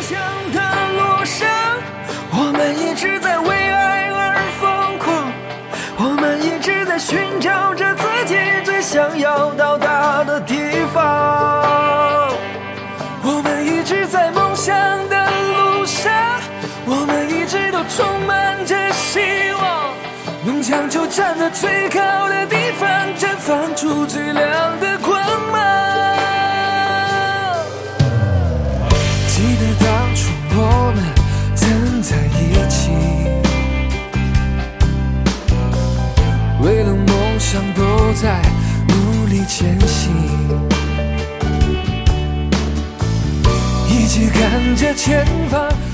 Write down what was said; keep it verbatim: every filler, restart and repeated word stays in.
想的路上，我们一直在为爱而疯狂，我们一直在寻找着自己最想要到达的地方，我们一直在梦想的路上，我们一直都充满着希望，梦想就站在最高的地方，绽放出最亮的光芒。记得当初我们曾在一起，为了梦想都在努力前行，一起看着前方